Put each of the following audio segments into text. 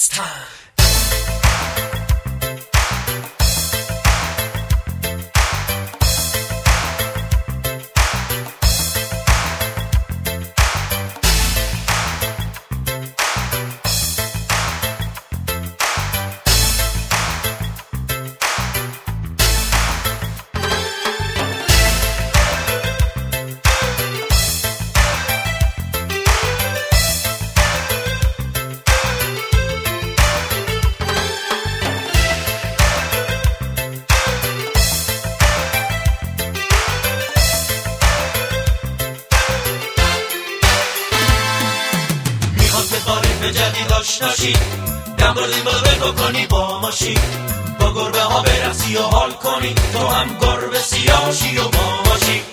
ناشی دم بردیم بلو کنی با ماشی با گربه ها برسی و حال کنی تو هم گربه سیاشی و با ماشی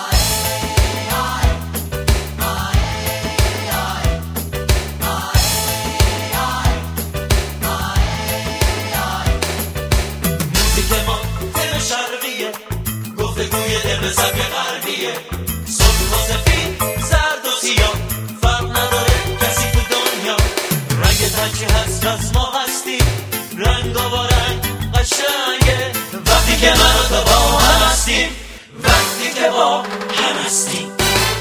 موزیک ما دل شرقیه گفتگوی دل به سبک غربیه سرخ و سفید زرد و سیاه فرق نداره کسی تو دنیا رنگ هرچی هست از ما هستی رنگ و با رنگ قشنگه وقتی که من و تو با هم هستیم وقتی که با هم هستیم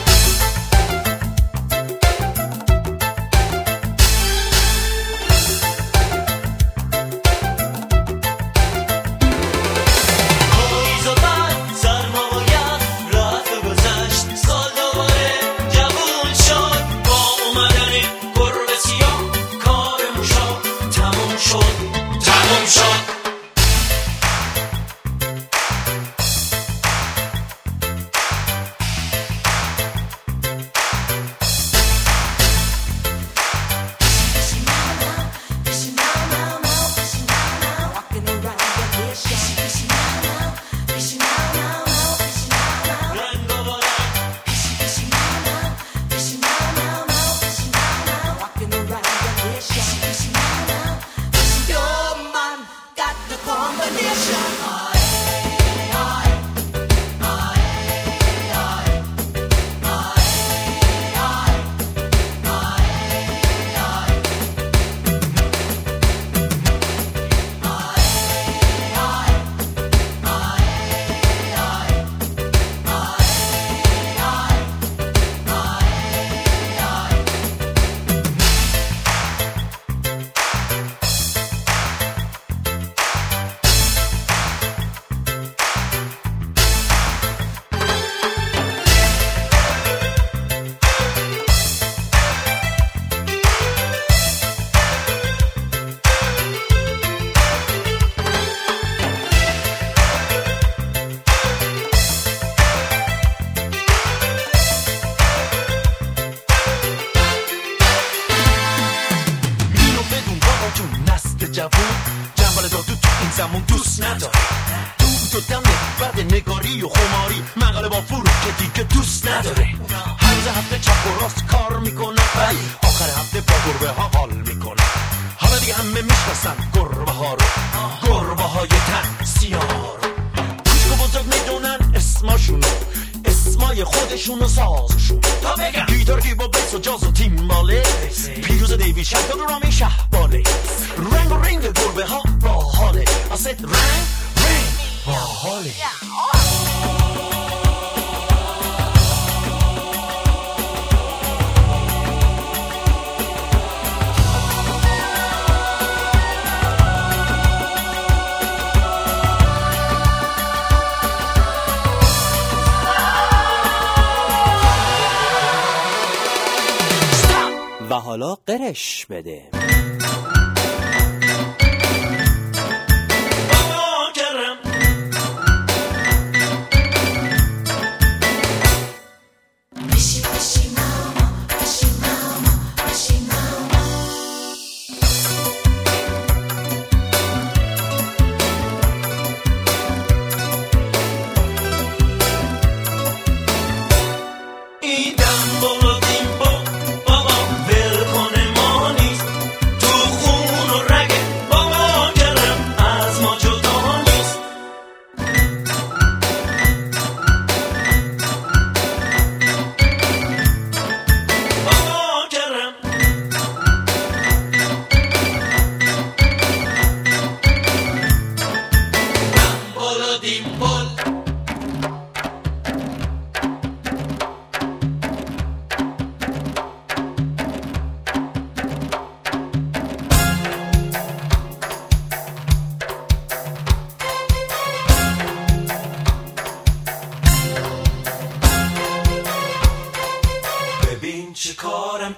و حالا قرش بده.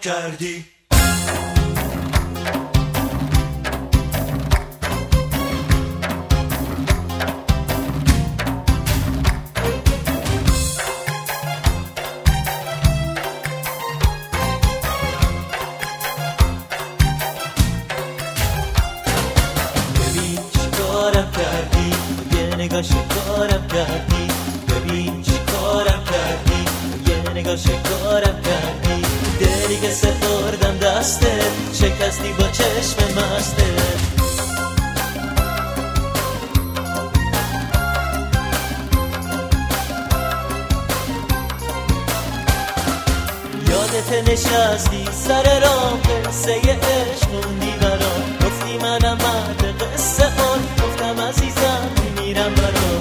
کردی. نگاه شکارم کردی، ببین چی کارم کردی، یه نگاه شکارم کردی، دلی که سپردم دسته، شکستی با چشم مسته. یادت نشستی سر راه، قصه عشق موندی برام، گفتی منم مرد قصه آن، گفتم عزیزم میمیرم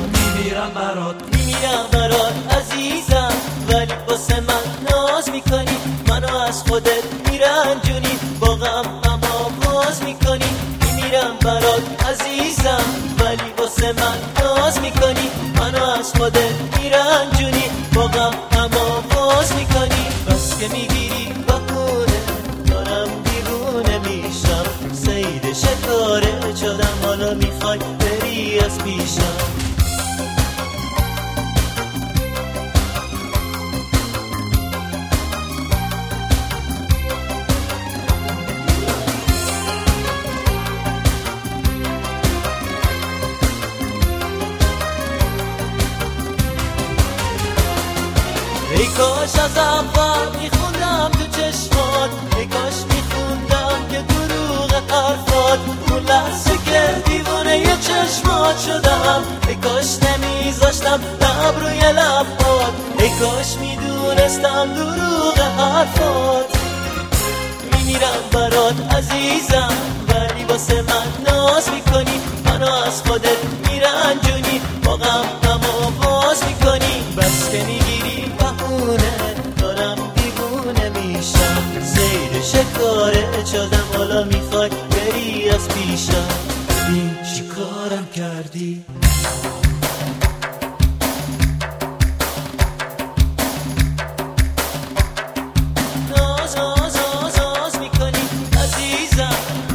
برات عزیزم، ولی واسه من ناز میکنی، منو از خودت میرنجونی، با غم آواز میکنی. میمیرم برات عزیزم، ولی واسه من ناز میکنی، منو از خودت میرنجونی، با غم آواز میکنی. بس که میگیری بهونه، دارم دیوونه میشم، صید شکاره شدم، حالا میخوای بری از پیشم. ای کاش از اول میخوندم تو چشمات، ای کاش میخوندم که دروغ حرفات، اون لحظه که دیوانه ی چشمات شدم، ای کاش نمیذاشتم لب روی لبات، ای کاش میدونستم دروغ حرفات. میمیرم برات عزیزم، ولی واسه من ناز میکنی، منو از خودت میرنجونی، با غم آواز میکنی. بس که میگیری بهونه، دارم دیوونه میشم، صید شکاره شدم، حالا میخوای بری از پیشم. ببین چی کارم کردی. ناز میکنی عزیزم،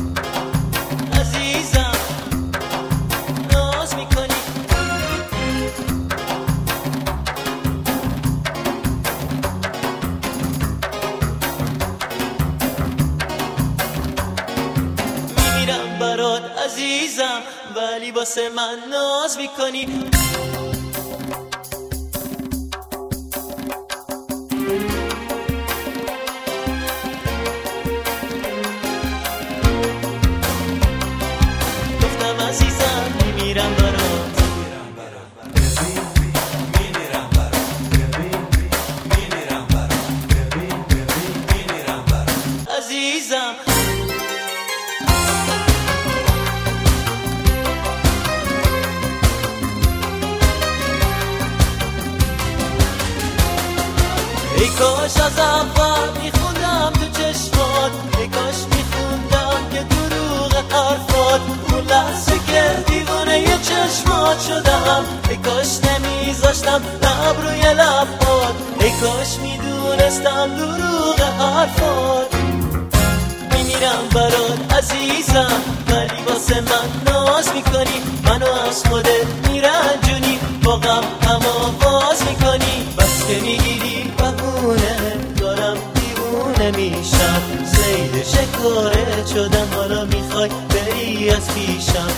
ناز میکنی. میمیرم برات عزیزم، ولی واسه من ناز میکنی. گفتم عزیزم میمیرم برات، عزیزم. ای کاش از اول میخوندم تو چشمات، ای کاش میخوندم که دروغ حرفات، اون لحظه که دیوانه ی چشمات شدم، ای کاش نمیذاشتم لب روی لبات، ای کاش میدونستم دروغ حرفات. میمیرم برات عزیزم، ولی واسه من ناز میکنی، منو از خودت میرنجونی، با غم آواز میکنی. بس که میگیری بهونه، دارم دیوونه میشم، صید شکاره شدم، حالا میخوای بری از پیشم.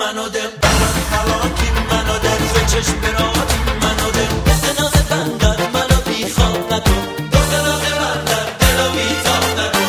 منو دل برات حلاکی منو دل ز چشم براتی منو دل مثل ناز بندر منو بیخواب نکن دو ناز بندر دلو بیتاب نکن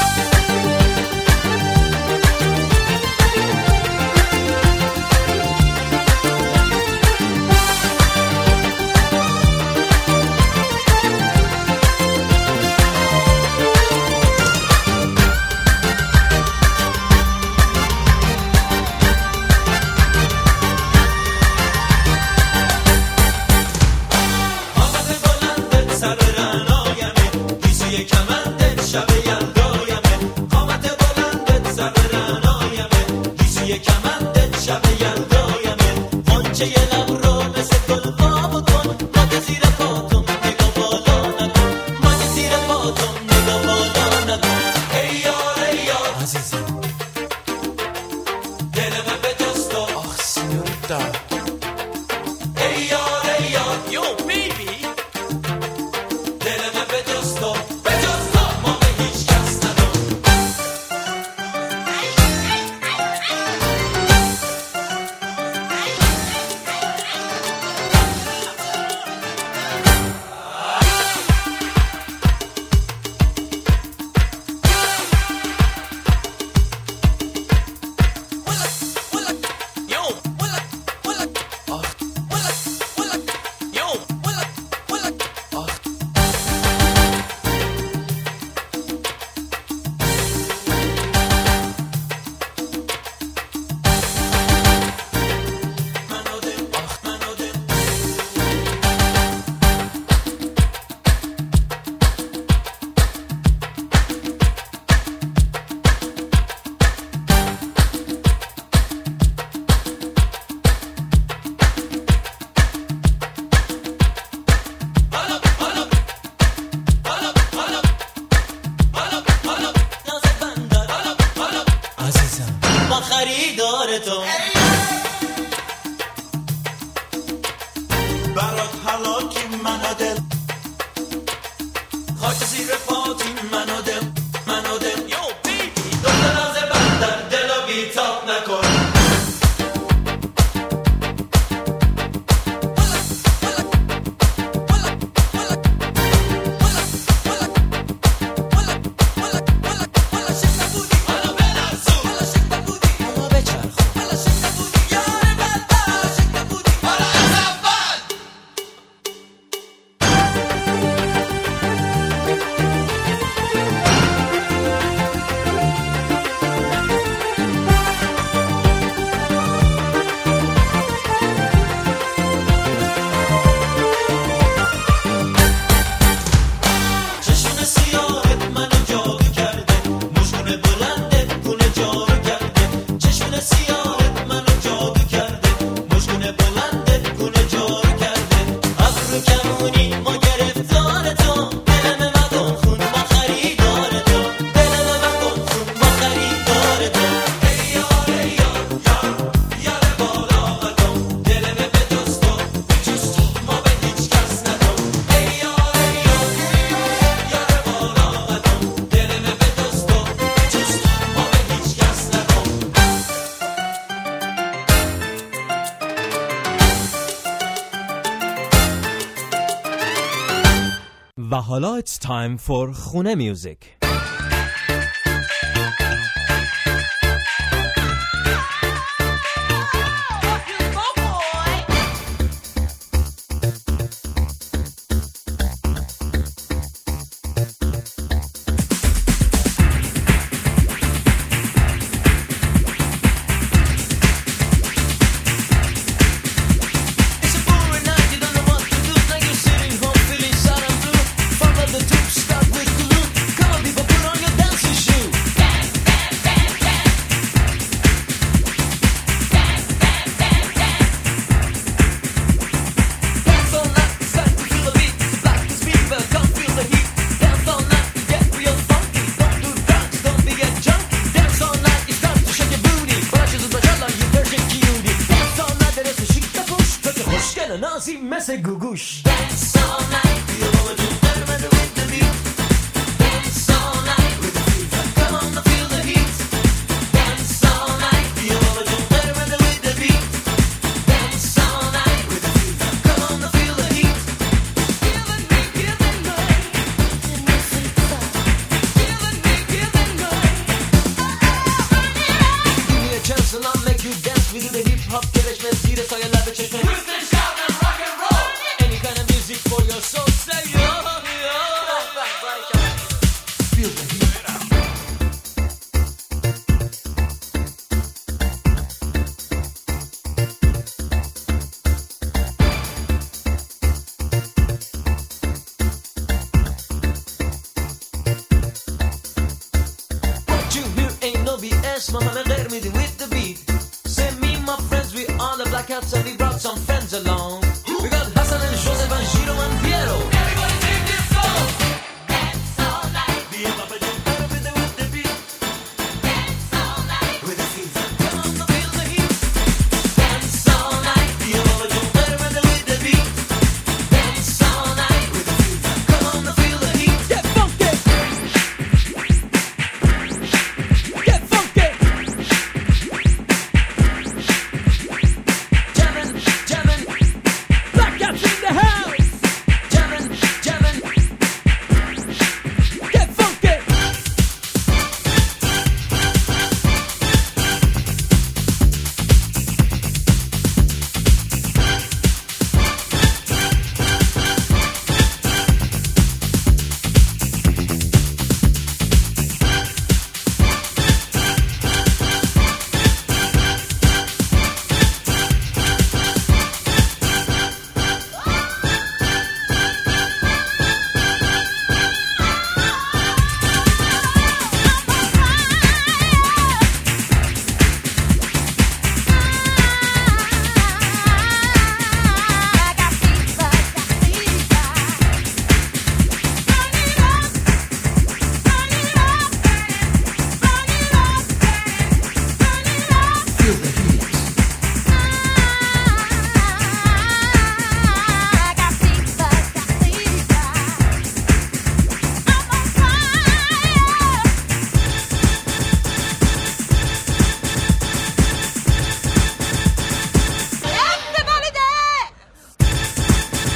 و حالا it's time for خونه میوزیک. نازی مثل گوگوش do dance, we do the hip hop کلش مزیر سایه لب چشمه Twist and shout and rock and roll. Any kind of music for your soul, say yo, yo. Feel the heat. What you hear ain't no BS, mama me غير میدی with the beat. Say me and my friends, we on the blackouts and we brought some friends along. We got Hassan and Joseph and Giro and Piero. Everybody sing this song. Dance all night, Be a papa jump better with the beat. dance all night, With the fever, come on, feel the heat. Dance all night. Be a papa jump better with the beat. dance all night. With the fever, come on, feel the heat. Get funky. Get funky. Jamming, jamming. Blackouts in the house. Jamming, jamming. Get funky. I got fever, got fever. Run it up, run it up, run it up. Feel the heat. I got fever, got fever. I'm on fire. Everybody dance.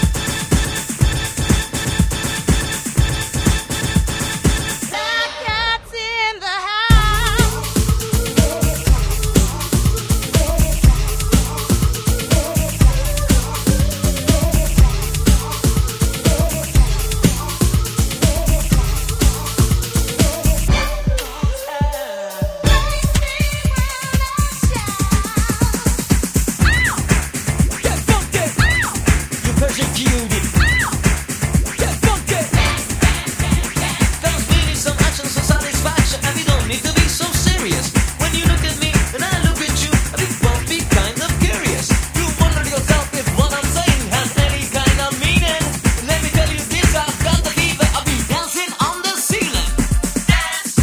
Black cats in the house. Get funky. You persecuted. Get funky. Fellas, we need some action, some satisfaction, and we don't need to be so serious. When you look at me and I look at you, we both be kind of curious. You wonder yourself if what I'm saying has any kind of meaning. Let me tell you this, I've got the fever. I'll be dancing on the ceiling. Dance,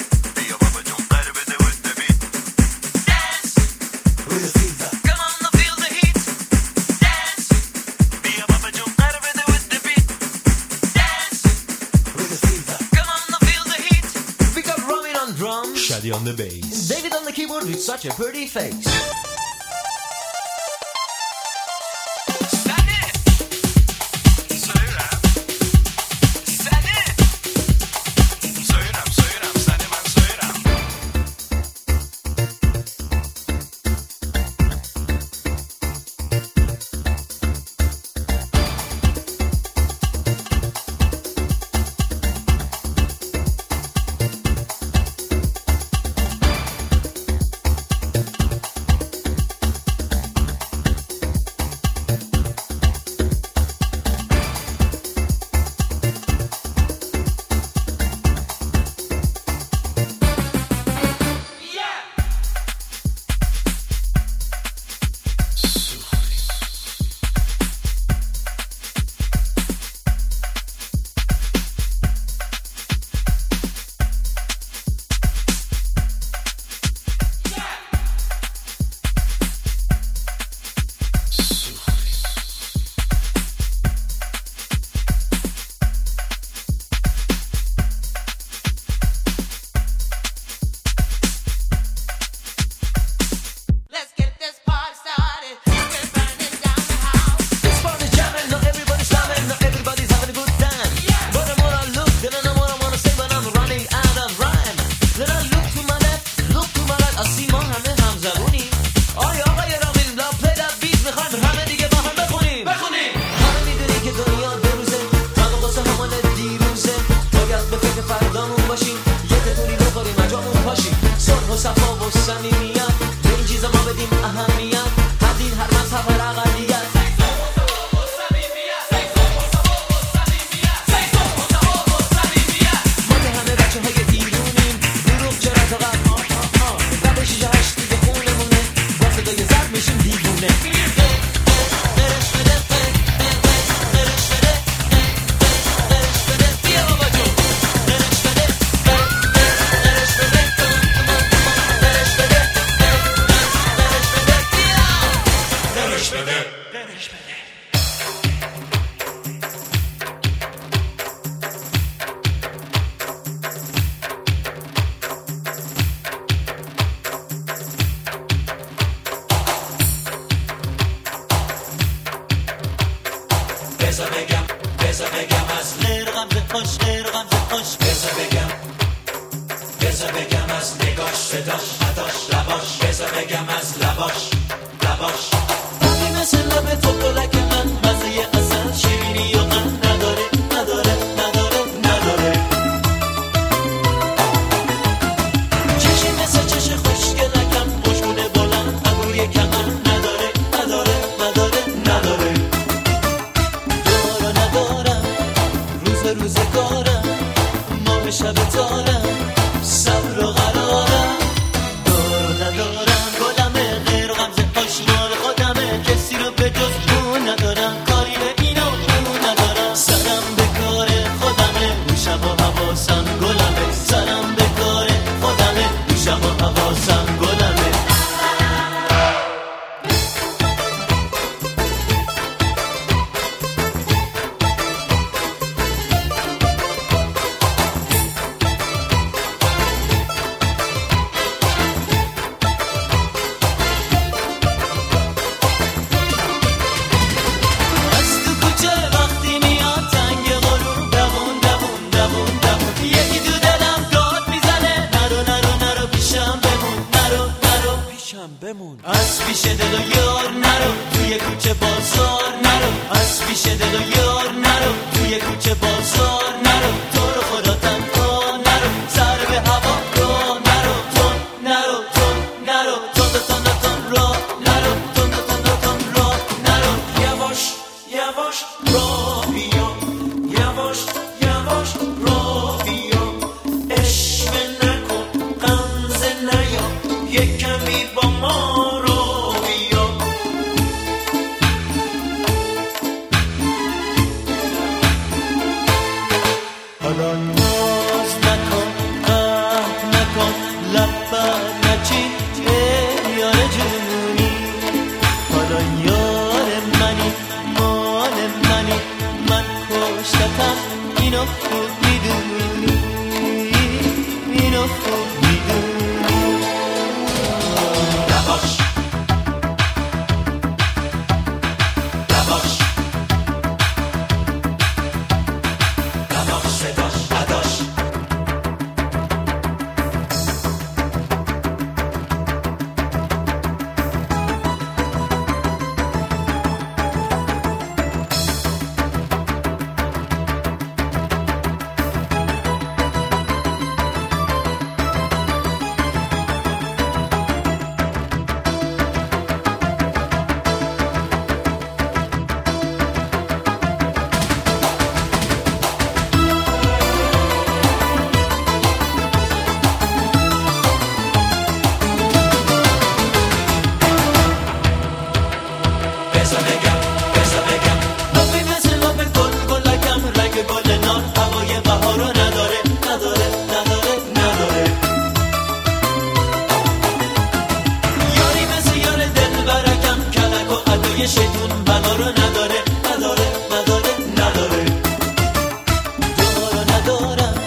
With the fever. Come on, now feel the heat. dance, dance. With the fever. Come on, now feel the heat. We got Robin on drums. Shadi on the bass. David on the keyboard with such a pretty face. ندیم اهمیت، تبدیل هر مذهب هر اقلیت. ما که همه بچه های ایرونیم، دروغ چرا تا قبل رب 6-8 دیگه خونمونه، با صدای زرد میشیم دیوونه. بذار بگم از غیر غمزه خوش، غیر غمزه خوش. بذار بگم از نگاش، صداش، اداش، لباش. بذار بگم از لباش بابی مثل لب تو گلک من، مزه اصل شیرینی و من نداره. چشی مثل چش خوشگلکم، مشمونه بلند ابروی کمن نداره. دارم روزگارم، ماه شب تارم، صبر و قرارم. ندارم گلمه، غیر غمزه خوش مال خودمه، کسی رو به جز اون ندارم، کاری به این و اون ندارم. سرم به کار خودمه، گوشم و حواسم گلمه. سرم به کار خودمه، گوشم و حواسم گلمه. از تو کوچه وقتی میاد تنگ غروب، دوون یکی تو دلم داد میزنه، نرو پیشم بمون. از پیش دل و یار نرو، توی کوچه بازار نرو. از پیش دل و یار نرو، توی کوچه بازار نرو. تو رو خدا تنها نرو، سر به هوا رو نرو. تون راه نرو، تون راه نرو. یواش راه بیا، یواش راه بیا. اشوه نکن، غمزه نیا، یک کمی با ما رو بیا. حالا ناز نکن، قهر نکن، لب نچین یار جونی. حالا یار منی، مال منی، من کشتتم، اینو خوب میدونی. لباش صداش، اداش. بذار بگم لبی مثل لب گلکم، رنگ گل نار، هوای بهارو نداره. یاری مثل یار دل برکم، کلک و ادای شیطون بلا رو نداره. ندارم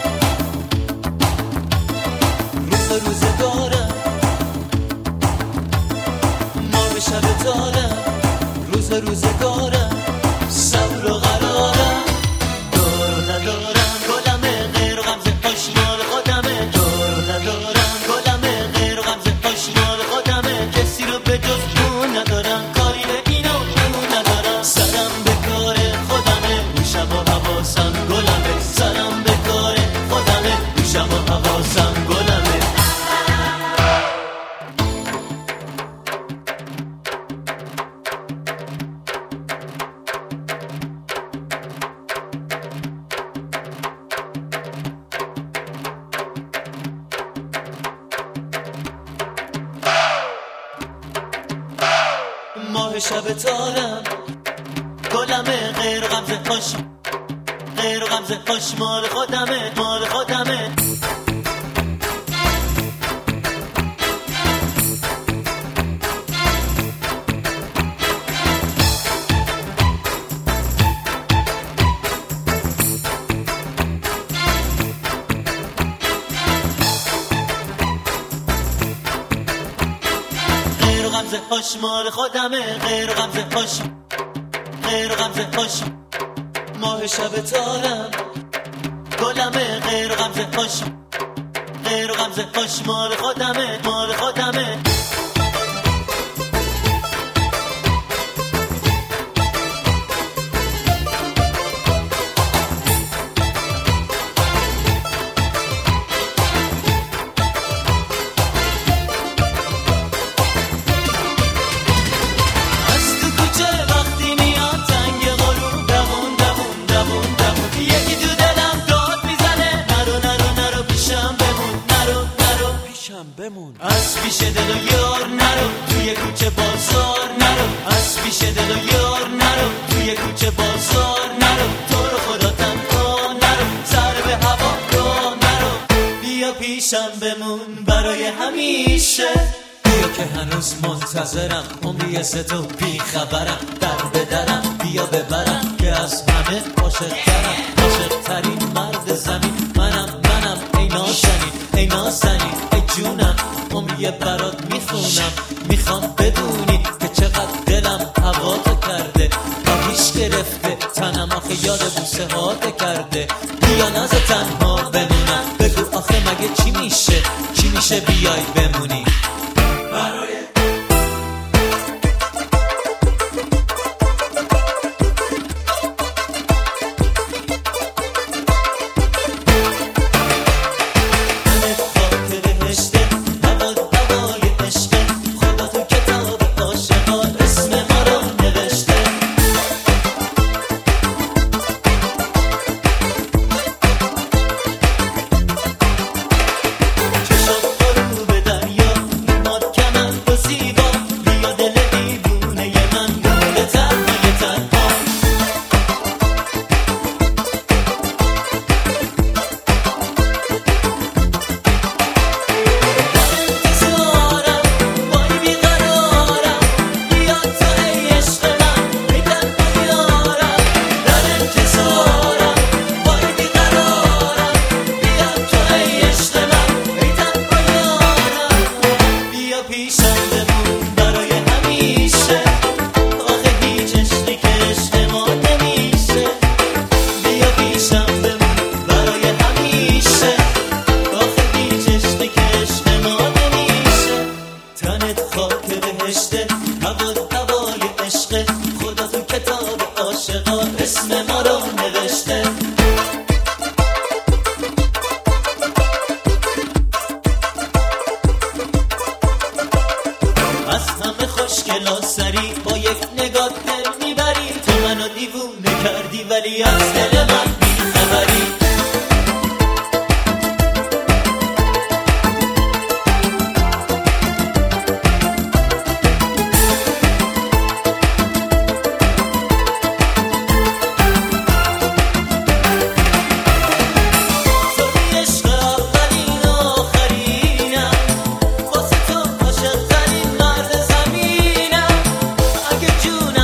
روزگارم، ماه شب تارم، روزگارم، صبر و قرارم. ندارم گلمه، غیر غمزه خوش مال خودمه. ندارم گلمه، غیر غمزه خوش مال خودمه، کسی رو به جز اون ندارم، کاری به این و اون ندارم. سرم به کار خودمه، گوشم و حواسم گلمه. سرم به کار خودمه، گوشم و حواسم گلمه. ماه شب تارم گلمه غیر غمزه خوش غیر غمزه خوش مال خودمه مال خودمه غمزه خوش مال خودمه غیر غمزه خوش غیر غمزه خوش ماه شب تارم گلمه غیر غمزه خوش غیر غمزه خوش مال خودمه مال خودمه از پیش دل و یار نرو توی کوچه بازار نرو از پیش دل و یار نرو توی کوچه بازار نرو تو رو خدا تنها نرو سر به هوا رو نرو بیا پیشم بمون برای همیشه بیا که هنوز منتظرم عمری ستو بی خبرم در بدرم بیا ببرم که از همه عاشق‌ترم عاشق‌ترین مرد زمین منم ای نازنین ای نازنین ای جونم عمری برات میخونم میخوام بدونی که چقدر دلم هواتو کرده آتیش گرفته تنم آخه یاد بوسه هاته کرده بیا ناز تنها بمونم بگو آخه مگه چی میشه بیای بمونی برای با یک نگاه دل میبری تو منو دیوونه کردی ولی از دل من بیخبری جون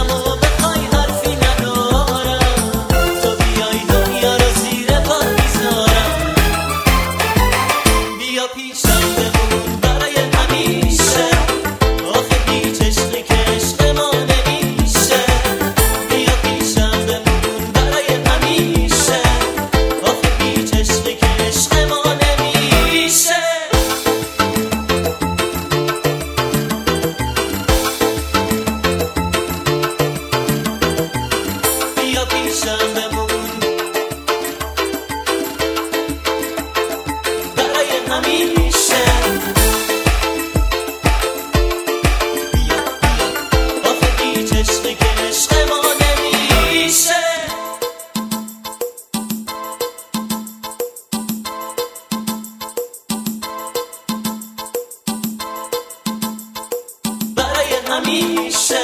همیشه.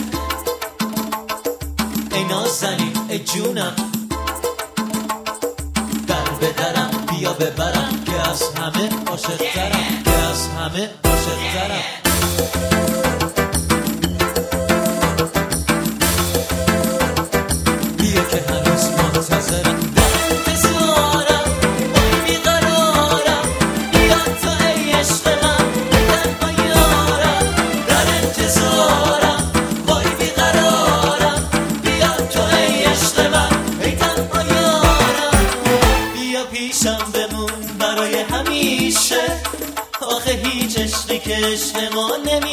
ای نازنین ای جونم در بدرم بیا ببرم که از همه عاشق‌ترم، که از همه عاشق‌ترم. بیا که هنوز منتظرم، در انتظارم، وای بیقرارم، بیا تو ای عشق من تنها یارم. در انتظارم، وای بیقرارم، بیا تو ای عشق من ای تنها یارم. بیا پیشم بمون برای همیشه، آخه هیچ عشقی که عشق ما نمی